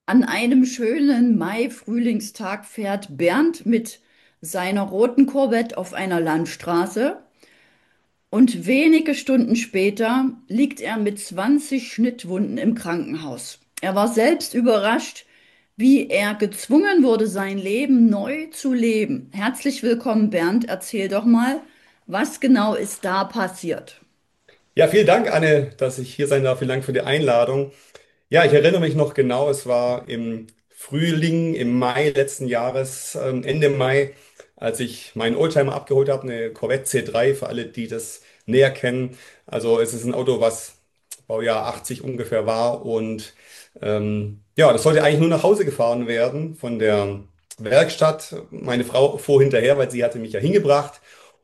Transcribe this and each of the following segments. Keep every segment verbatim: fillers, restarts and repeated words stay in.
An einem schönen Mai-Frühlingstag fährt Bernd mit seiner roten Corvette auf einer Landstraße und wenige Stunden später liegt er mit zwanzig Schnittwunden im Krankenhaus. Er war selbst überrascht, wie er gezwungen wurde, sein Leben neu zu leben. Herzlich willkommen, Bernd. Erzähl doch mal, was genau ist da passiert? Ja, vielen Dank, Anne, dass ich hier sein darf. Vielen Dank für die Einladung. Ja, ich erinnere mich noch genau, es war im Frühling, im Mai letzten Jahres, ähm, Ende Mai, als ich meinen Oldtimer abgeholt habe, eine Corvette C drei, für alle, die das näher kennen. Also es ist ein Auto, was Baujahr achtzig ungefähr war und ähm, ja, das sollte eigentlich nur nach Hause gefahren werden von der Werkstatt. Meine Frau fuhr hinterher, weil sie hatte mich ja hingebracht.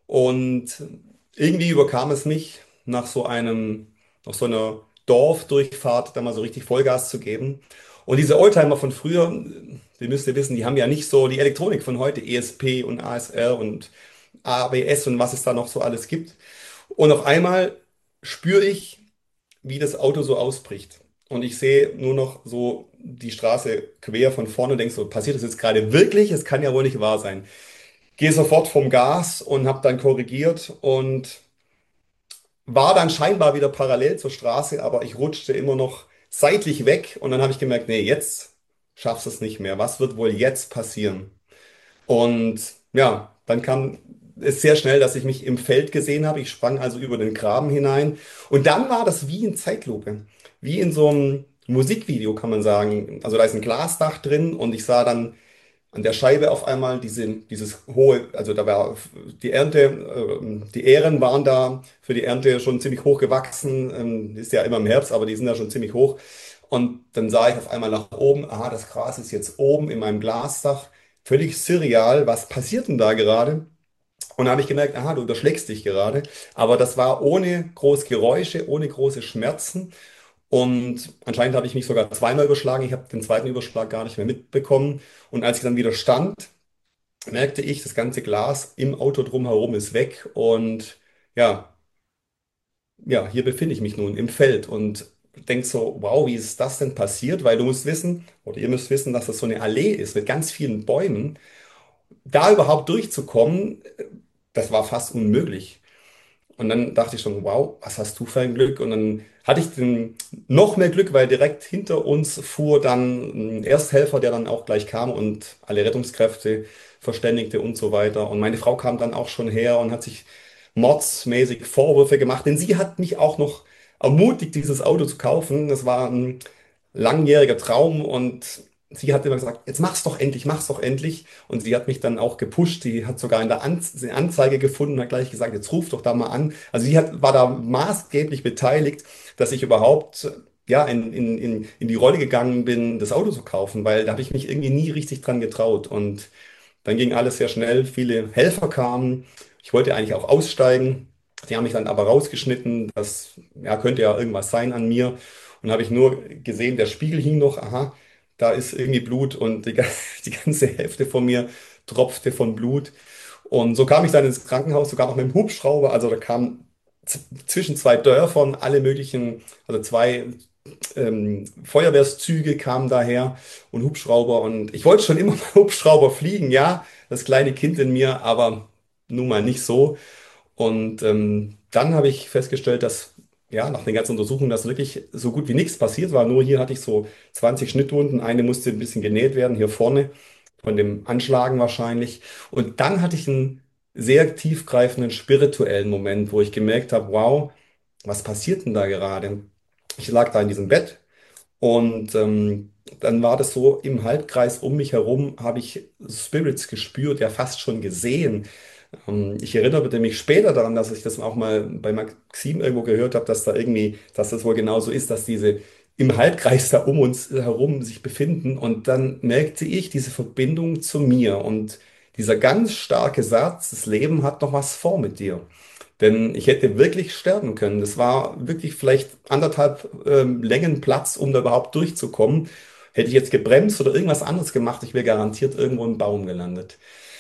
Und irgendwie überkam es mich, nach so einem, nach so einer Dorfdurchfahrt da mal so richtig Vollgas zu geben. Und diese Oldtimer von früher, die müsst ihr wissen, die haben ja nicht so die Elektronik von heute, E S P und A S R und A B S und was es da noch so alles gibt. Und auf einmal spüre ich, wie das Auto so ausbricht. Und ich sehe nur noch so die Straße quer von vorne und denke so, passiert das jetzt gerade wirklich? Es kann ja wohl nicht wahr sein. Gehe sofort vom Gas und habe dann korrigiert und war dann scheinbar wieder parallel zur Straße, aber ich rutschte immer noch seitlich weg und dann habe ich gemerkt, nee, jetzt schaffst du es nicht mehr. Was wird wohl jetzt passieren? Und ja, dann kam es sehr schnell, dass ich mich im Feld gesehen habe. Ich sprang also über den Graben hinein und dann war das wie in Zeitlupe, wie in so einem Musikvideo, kann man sagen. Also da ist ein Glasdach drin und ich sah dann an der Scheibe auf einmal diese, dieses hohe, also da war die Ernte, äh, die Ähren waren da für die Ernte schon ziemlich hoch gewachsen, ähm, ist ja immer im Herbst, aber die sind da schon ziemlich hoch. Und dann sah ich auf einmal nach oben, aha, das Gras ist jetzt oben in meinem Glasdach, völlig surreal, was passiert denn da gerade? Und da habe ich gemerkt, aha, du überschlägst dich gerade. Aber das war ohne große Geräusche, ohne große Schmerzen. Und anscheinend habe ich mich sogar zweimal überschlagen. Ich habe den zweiten Überschlag gar nicht mehr mitbekommen. Und als ich dann wieder stand, merkte ich, das ganze Glas im Auto drumherum ist weg. Und ja, ja, hier befinde ich mich nun im Feld und denk so, wow, wie ist das denn passiert? Weil du musst wissen, oder ihr müsst wissen, dass das so eine Allee ist mit ganz vielen Bäumen. Da überhaupt durchzukommen, das war fast unmöglich. Und dann dachte ich schon, wow, was hast du für ein Glück? Und dann hatte ich den, noch mehr Glück, weil direkt hinter uns fuhr dann ein Ersthelfer, der dann auch gleich kam und alle Rettungskräfte verständigte und so weiter. Und meine Frau kam dann auch schon her und hat sich mordsmäßig Vorwürfe gemacht, denn sie hat mich auch noch ermutigt, dieses Auto zu kaufen. Das war ein langjähriger Traum und sie hat immer gesagt, jetzt mach's doch endlich, mach's doch endlich. Und sie hat mich dann auch gepusht. Die hat sogar in der Anz eine Anzeige gefunden und hat gleich gesagt, jetzt ruf doch da mal an. Also sie hat, war da maßgeblich beteiligt, dass ich überhaupt ja, in, in, in, in die Rolle gegangen bin, das Auto zu kaufen, weil da habe ich mich irgendwie nie richtig dran getraut. Und dann ging alles sehr schnell. Viele Helfer kamen. Ich wollte eigentlich auch aussteigen. Die haben mich dann aber rausgeschnitten. Das ja, könnte ja irgendwas sein an mir. Und habe ich nur gesehen, der Spiegel hing noch. Aha, da ist irgendwie Blut und die, ga- die ganze Hälfte von mir tropfte von Blut. Und so kam ich dann ins Krankenhaus, sogar noch mit dem Hubschrauber. Also da kamen z- zwischen zwei Dörfern alle möglichen, also zwei ähm, Feuerwehrzüge kamen daher und Hubschrauber. Und ich wollte schon immer mal Hubschrauber fliegen, ja, das kleine Kind in mir, aber nun mal nicht so. Und ähm, dann habe ich festgestellt, dass ja, nach den ganzen Untersuchungen, dass wirklich so gut wie nichts passiert war. Nur hier hatte ich so zwanzig Schnittwunden. Eine musste ein bisschen genäht werden, hier vorne, von dem Anschlagen wahrscheinlich. Und dann hatte ich einen sehr tiefgreifenden spirituellen Moment, wo ich gemerkt habe, wow, was passiert denn da gerade? Ich lag da in diesem Bett und ähm, dann war das so im Halbkreis um mich herum, habe ich Spirits gespürt, ja fast schon gesehen. Ähm, ich erinnerte mich später daran, dass ich das auch mal bei Maxim irgendwo gehört habe, dass da irgendwie, dass das wohl genauso ist, dass diese im Halbkreis da um uns herum sich befinden. Und dann merkte ich diese Verbindung zu mir und dieser ganz starke Satz, das Leben hat noch was vor mit dir. Denn ich hätte wirklich sterben können. Das war wirklich vielleicht anderthalb ähm, Längen Platz, um da überhaupt durchzukommen. Hätte ich jetzt gebremst oder irgendwas anderes gemacht, ich wäre garantiert irgendwo im Baum gelandet.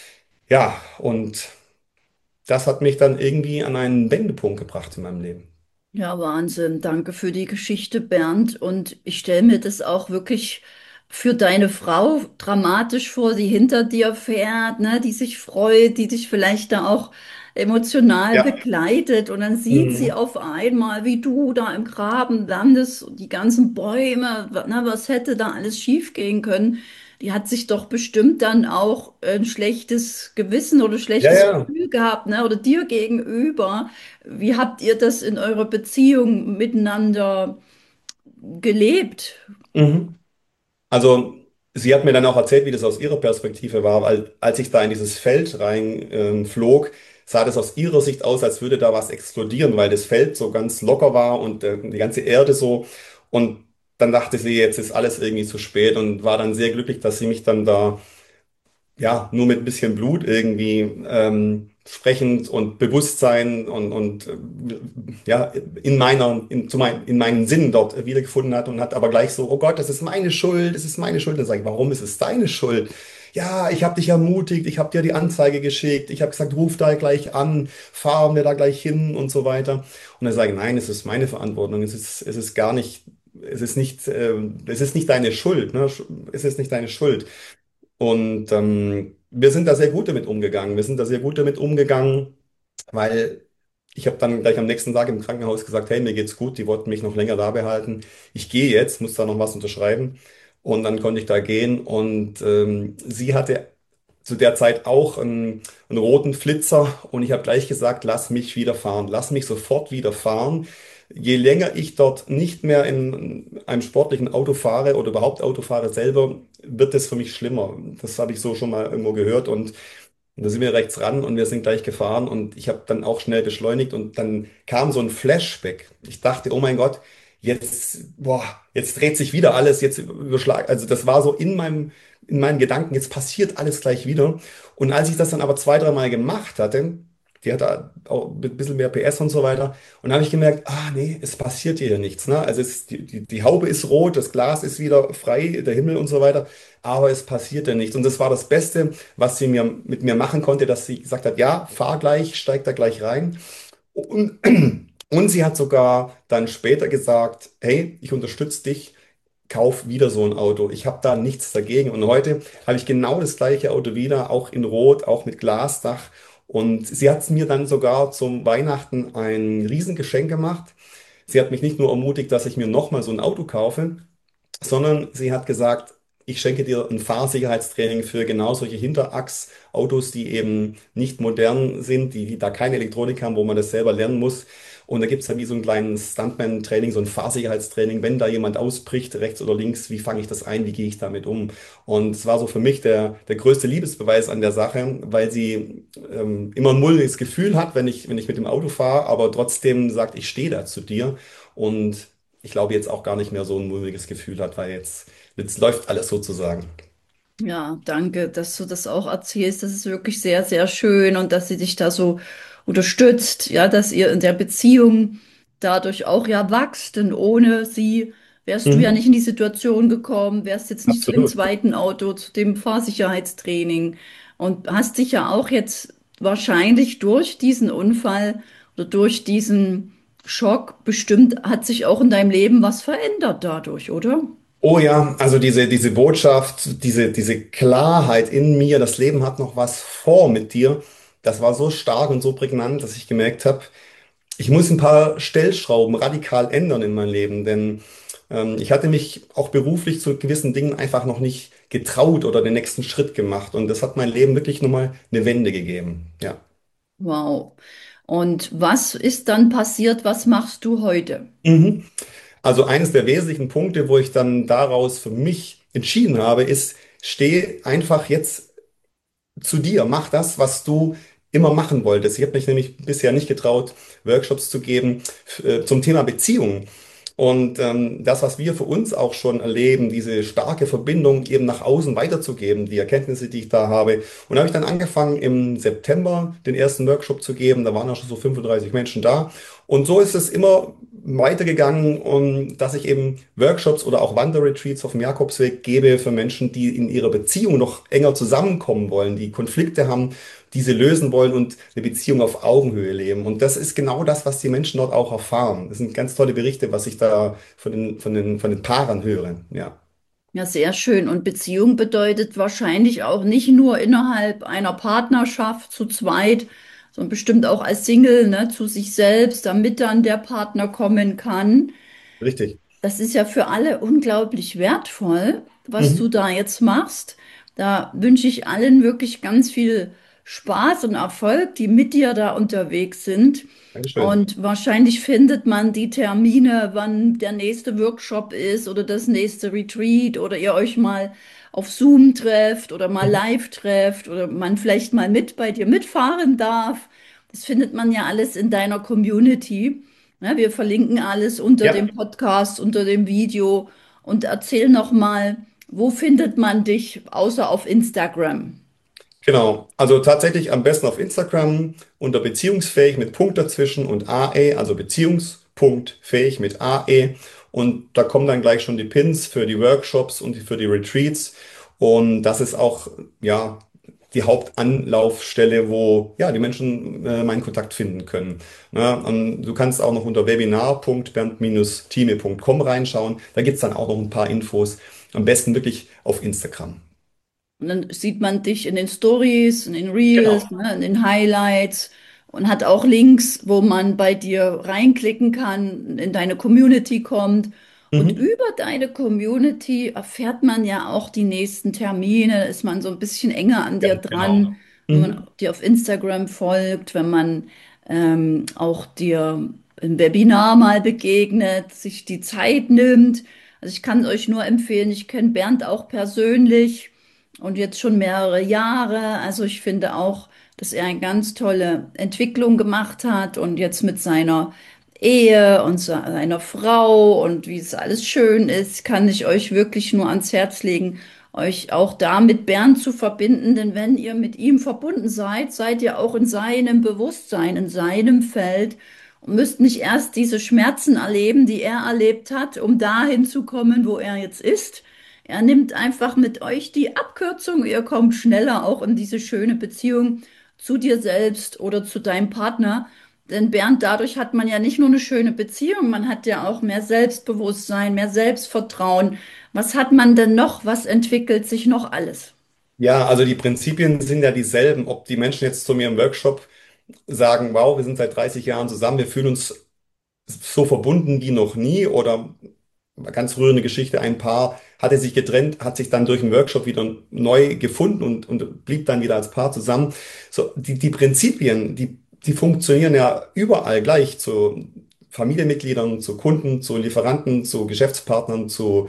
Ja, und das hat mich dann irgendwie an einen Wendepunkt gebracht in meinem Leben. Ja, Wahnsinn. Danke für die Geschichte, Bernd. Und ich stelle mir das auch wirklich für deine Frau dramatisch vor, die hinter dir fährt, ne, die sich freut, die dich vielleicht da auch emotional Ja. begleitet und dann sieht sie Mhm. auf einmal, wie du da im Graben landest und die ganzen Bäume, ne, was hätte da alles schiefgehen können? Die hat sich doch bestimmt dann auch ein schlechtes Gewissen oder Ja, schlechtes ja. Gefühl gehabt, ne, oder dir gegenüber. Wie habt ihr das in eurer Beziehung miteinander gelebt? Mhm. Also sie hat mir dann auch erzählt, wie das aus ihrer Perspektive war, weil als ich da in dieses Feld rein ähm, flog, sah das aus ihrer Sicht aus, als würde da was explodieren, weil das Feld so ganz locker war und äh, die ganze Erde so. Und dann dachte sie, jetzt ist alles irgendwie zu spät und war dann sehr glücklich, dass sie mich dann da ja, nur mit ein bisschen Blut irgendwie ähm, sprechend und Bewusstsein und, und äh, ja, in meiner, in, zu mein, in meinen Sinnen dort wiedergefunden hat und hat aber gleich so, oh Gott, das ist meine Schuld, das ist meine Schuld. Dann sage ich, warum ist es deine Schuld? Ja, ich habe dich ermutigt, ich habe dir die Anzeige geschickt, ich habe gesagt, ruf da gleich an, fahren wir da gleich hin und so weiter. Und dann sage ich, nein, es ist meine Verantwortung, es ist, es ist gar nicht, es ist nicht, ähm, es ist nicht deine Schuld, ne? Es ist nicht deine Schuld. Und ähm, wir sind da sehr gut damit umgegangen. Wir sind da sehr gut damit umgegangen, weil ich habe dann gleich am nächsten Tag im Krankenhaus gesagt, hey, mir geht's gut, die wollten mich noch länger da behalten. Ich gehe jetzt, muss da noch was unterschreiben. Und dann konnte ich da gehen. Und ähm, sie hatte zu der Zeit auch einen, einen roten Flitzer und ich habe gleich gesagt, lass mich wieder fahren, lass mich sofort wieder fahren. Je länger ich dort nicht mehr in einem sportlichen Auto fahre oder überhaupt Auto fahre selber, wird es für mich schlimmer. Das habe ich so schon mal irgendwo gehört und und da sind wir rechts ran und wir sind gleich gefahren und ich habe dann auch schnell beschleunigt und dann kam so ein Flashback. Ich dachte, oh mein Gott, jetzt, boah, jetzt dreht sich wieder alles, jetzt überschlag. Also das war so in meinem, in meinen Gedanken, jetzt passiert alles gleich wieder. Und als ich das dann aber zwei, dreimal gemacht hatte, die hatte auch ein bisschen mehr P S und so weiter, und dann habe ich gemerkt, ah nee, es passiert hier nichts. Ne? Also es, die, die, die Haube ist rot, das Glas ist wieder frei, der Himmel und so weiter, aber es passierte nichts. Und das war das Beste, was sie mir mit mir machen konnte, dass sie gesagt hat, ja, fahr gleich, steig da gleich rein. Und, und sie hat sogar dann später gesagt, hey, ich unterstütze dich, kauf wieder so ein Auto. Ich habe da nichts dagegen. Und heute habe ich genau das gleiche Auto wieder, auch in Rot, auch mit Glasdach. Und sie hat mir dann sogar zum Weihnachten ein Riesengeschenk gemacht. Sie hat mich nicht nur ermutigt, dass ich mir nochmal so ein Auto kaufe, sondern sie hat gesagt, ich schenke dir ein Fahrsicherheitstraining für genau solche Hinterachsautos, die eben nicht modern sind, die, die da keine Elektronik haben, wo man das selber lernen muss. Und da gibt es dann wie so ein kleines Stuntman-Training, so ein Fahrsicherheitstraining, wenn da jemand ausbricht, rechts oder links, wie fange ich das ein, wie gehe ich damit um? Und es war so für mich der, der größte Liebesbeweis an der Sache, weil sie ähm, immer ein mulmiges Gefühl hat, wenn ich, wenn ich mit dem Auto fahre, aber trotzdem sagt, ich stehe da zu dir. Und ich glaube, jetzt auch gar nicht mehr so ein mulmiges Gefühl hat, weil jetzt, jetzt läuft alles sozusagen. Ja, danke, dass du das auch erzählst. Das ist wirklich sehr, sehr schön und dass sie dich da so unterstützt, ja, dass ihr in der Beziehung dadurch auch ja wachst, denn ohne sie wärst du ja Mhm, nicht in die Situation gekommen, wärst jetzt nicht zu dem absolut. zweiten Auto, zu dem Fahrsicherheitstraining und hast dich ja auch jetzt wahrscheinlich durch diesen Unfall oder durch diesen Schock bestimmt hat sich auch in deinem Leben was verändert dadurch, oder? Oh ja, also diese, diese Botschaft, diese, diese Klarheit in mir, das Leben hat noch was vor mit dir, das war so stark und so prägnant, dass ich gemerkt habe, ich muss ein paar Stellschrauben radikal ändern in meinem Leben, denn ähm, ich hatte mich auch beruflich zu gewissen Dingen einfach noch nicht getraut oder den nächsten Schritt gemacht und das hat mein Leben wirklich nochmal eine Wende gegeben. Ja. Wow. Und was ist dann passiert? Was machst du heute? Mhm. Also eines der wesentlichen Punkte, wo ich dann daraus für mich entschieden habe, ist, steh einfach jetzt zu dir, mach das, was du immer machen wolltest. Ich habe mich nämlich bisher nicht getraut, Workshops zu geben äh, zum Thema Beziehungen. Und ähm, das, was wir für uns auch schon erleben, diese starke Verbindung eben nach außen weiterzugeben, die Erkenntnisse, die ich da habe. Und da habe ich dann angefangen, im September den ersten Workshop zu geben. Da waren ja schon so fünfunddreißig Menschen da. Und so ist es immer weitergegangen, um, dass ich eben Workshops oder auch Wanderretreats auf dem Jakobsweg gebe für Menschen, die in ihrer Beziehung noch enger zusammenkommen wollen, die Konflikte haben, diese lösen wollen und eine Beziehung auf Augenhöhe leben. Und das ist genau das, was die Menschen dort auch erfahren. Das sind ganz tolle Berichte, was ich da von den, von den, von den Paaren höre. Ja. Ja, sehr schön. Und Beziehung bedeutet wahrscheinlich auch nicht nur innerhalb einer Partnerschaft zu zweit, sondern bestimmt auch als Single, ne, zu sich selbst, damit dann der Partner kommen kann. Richtig. Das ist ja für alle unglaublich wertvoll, was du Mhm. da jetzt machst. Da wünsche ich allen wirklich ganz viel Spaß und Erfolg, die mit dir da unterwegs sind. Dankeschön. Und wahrscheinlich findet man die Termine, wann der nächste Workshop ist oder das nächste Retreat oder ihr euch mal auf Zoom trefft oder mal Mhm. live trefft oder man vielleicht mal mit bei dir mitfahren darf. Das findet man ja alles in deiner Community. Ja, wir verlinken alles unter Ja. dem Podcast, unter dem Video und erzähl noch mal, wo findet man dich außer auf Instagram? Genau, also tatsächlich am besten auf Instagram unter beziehungsfähig mit Punkt dazwischen und A E, also beziehungspunktfähig mit A E. Und da kommen dann gleich schon die Pins für die Workshops und für die Retreats. Und das ist auch, ja, die Hauptanlaufstelle, wo ja, die Menschen äh, meinen Kontakt finden können. Ne? Und du kannst auch noch unter webinar punkt bernd-thieme punkt com reinschauen. Da gibt es dann auch noch ein paar Infos. Am besten wirklich auf Instagram. Und dann sieht man dich in den Stories, in den Reels, Genau. ne, in den Highlights und hat auch Links, wo man bei dir reinklicken kann, in deine Community kommt. Und Mhm. über deine Community erfährt man ja auch die nächsten Termine, ist man so ein bisschen enger an dir Ganz genau. dran, wenn man Mhm. dir auf Instagram folgt, wenn man ähm, auch dir im Webinar mal begegnet, sich die Zeit nimmt. Also ich kann euch nur empfehlen, ich kenne Bernd auch persönlich und jetzt schon mehrere Jahre. Also ich finde auch, dass er eine ganz tolle Entwicklung gemacht hat und jetzt mit seiner Ehe und se- seiner Frau und wie es alles schön ist, kann ich euch wirklich nur ans Herz legen, euch auch da mit Bernd zu verbinden, denn wenn ihr mit ihm verbunden seid, seid ihr auch in seinem Bewusstsein, in seinem Feld und müsst nicht erst diese Schmerzen erleben, die er erlebt hat, um dahin zu kommen, wo er jetzt ist. Er nimmt einfach mit euch die Abkürzung, ihr kommt schneller auch in diese schöne Beziehung zu dir selbst oder zu deinem Partner. Denn Bernd, dadurch hat man ja nicht nur eine schöne Beziehung, man hat ja auch mehr Selbstbewusstsein, mehr Selbstvertrauen. Was hat man denn noch? Was entwickelt sich noch alles? Ja, also die Prinzipien sind ja dieselben. Ob die Menschen jetzt zu mir im Workshop sagen, wow, wir sind seit dreißig Jahren zusammen, wir fühlen uns so verbunden wie noch nie oder ganz rührende Geschichte, ein Paar hatte sich getrennt, hat sich dann durch einen Workshop wieder neu gefunden und, und blieb dann wieder als Paar zusammen. So, die, die Prinzipien, die, die funktionieren ja überall gleich zu Familienmitgliedern, zu Kunden, zu Lieferanten, zu Geschäftspartnern, zu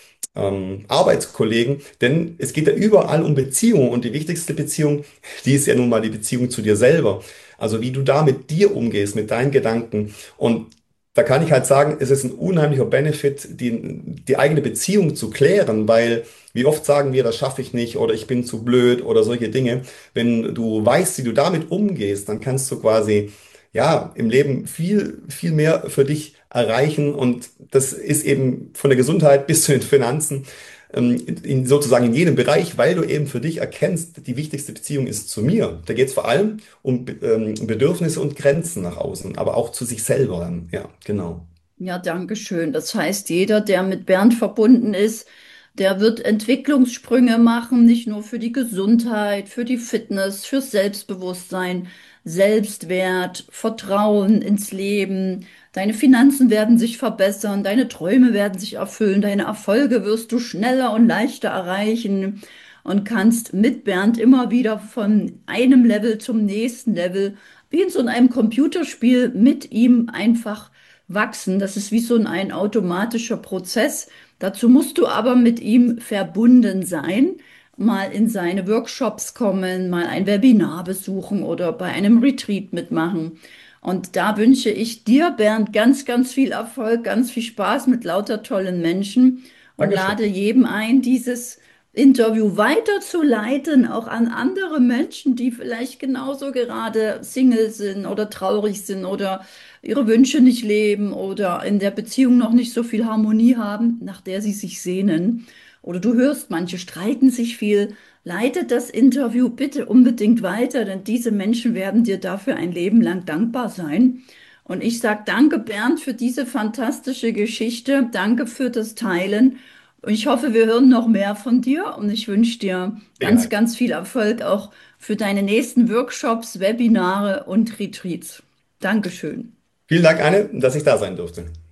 ähm, Arbeitskollegen, denn es geht ja überall um Beziehungen und die wichtigste Beziehung, die ist ja nun mal die Beziehung zu dir selber. Also wie du da mit dir umgehst, mit deinen Gedanken. Und da kann ich halt sagen, es ist ein unheimlicher Benefit, die, die eigene Beziehung zu klären, weil wie oft sagen wir, das schaffe ich nicht oder ich bin zu blöd oder solche Dinge. Wenn du weißt, wie du damit umgehst, dann kannst du quasi ja, im Leben viel, viel mehr für dich erreichen. Und das ist eben von der Gesundheit bis zu den Finanzen, ähm, in, sozusagen in jedem Bereich, weil du eben für dich erkennst, die wichtigste Beziehung ist zu mir. Da geht es vor allem um ähm, Bedürfnisse und Grenzen nach außen, aber auch zu sich selber dann. Ja, genau. Ja, danke schön. Das heißt, jeder, der mit Bernd verbunden ist, der wird Entwicklungssprünge machen, nicht nur für die Gesundheit, für die Fitness, für Selbstbewusstsein, Selbstwert, Vertrauen ins Leben. Deine Finanzen werden sich verbessern, deine Träume werden sich erfüllen, deine Erfolge wirst du schneller und leichter erreichen und kannst mit Bernd immer wieder von einem Level zum nächsten Level, wie in so einem Computerspiel, mit ihm einfach wachsen. Das ist wie so ein automatischer Prozess. Dazu musst du aber mit ihm verbunden sein, mal in seine Workshops kommen, mal ein Webinar besuchen oder bei einem Retreat mitmachen. Und da wünsche ich dir, Bernd, ganz, ganz viel Erfolg, ganz viel Spaß mit lauter tollen Menschen und Dankeschön. lade jedem ein, dieses Interview weiterzuleiten, auch an andere Menschen, die vielleicht genauso gerade Single sind oder traurig sind oder ihre Wünsche nicht leben oder in der Beziehung noch nicht so viel Harmonie haben, nach der sie sich sehnen. Oder du hörst, manche streiten sich viel. Leite das Interview bitte unbedingt weiter, denn diese Menschen werden dir dafür ein Leben lang dankbar sein. Und ich sage danke, Bernd, für diese fantastische Geschichte. Danke für das Teilen. Und ich hoffe, wir hören noch mehr von dir und ich wünsche dir ganz, Sicherheit. ganz viel Erfolg auch für deine nächsten Workshops, Webinare und Retreats. Dankeschön. Vielen Dank, Anne, dass ich da sein durfte.